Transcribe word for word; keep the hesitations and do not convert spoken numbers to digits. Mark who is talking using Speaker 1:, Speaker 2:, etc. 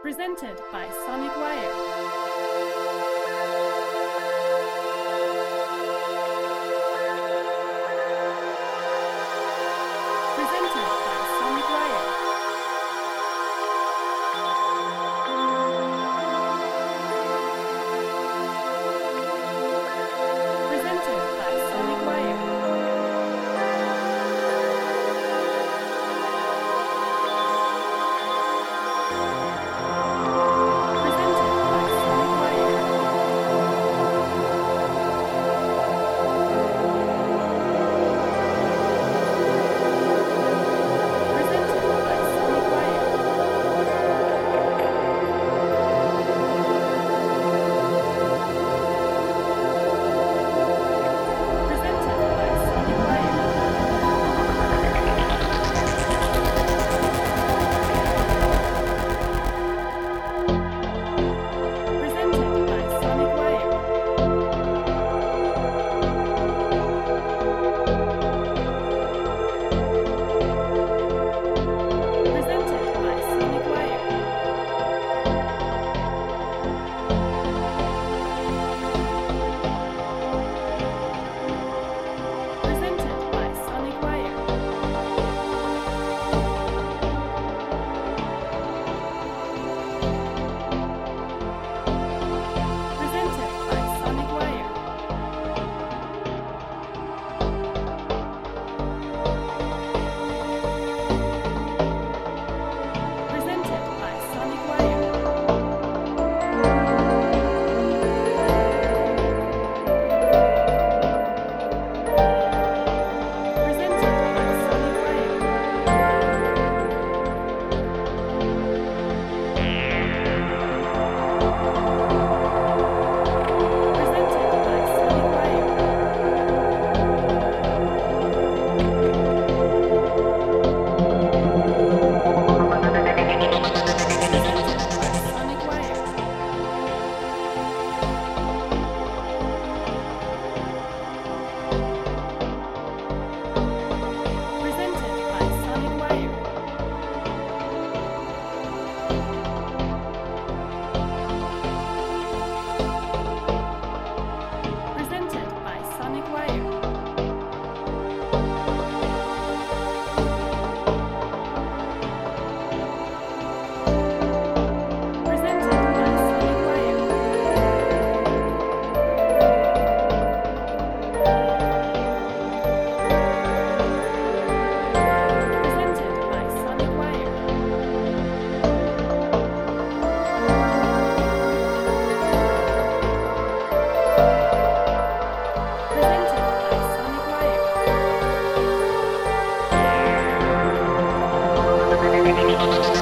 Speaker 1: Presented by Sonic Wire. Presented by Sonic Wire. Presented by Sonic Wire. Presented by Sonic Wire. Presented by Sonic Wire. Presented by Sonic Wire. Presented by Sonic Wire. Presented by Sonic Wire. Presented by Sonic Wire. Presented by Sonic Wire. Presented by Sonic Wire. Presented by Sonic Wire. Presented by Sonic Wire. Presented by Sonic Wire. Presented by Sonic Wire. Presented by Sonic Wire. Presented by Sonic Wire. Presented by Sonic Wire. Presented by Sonic Wire.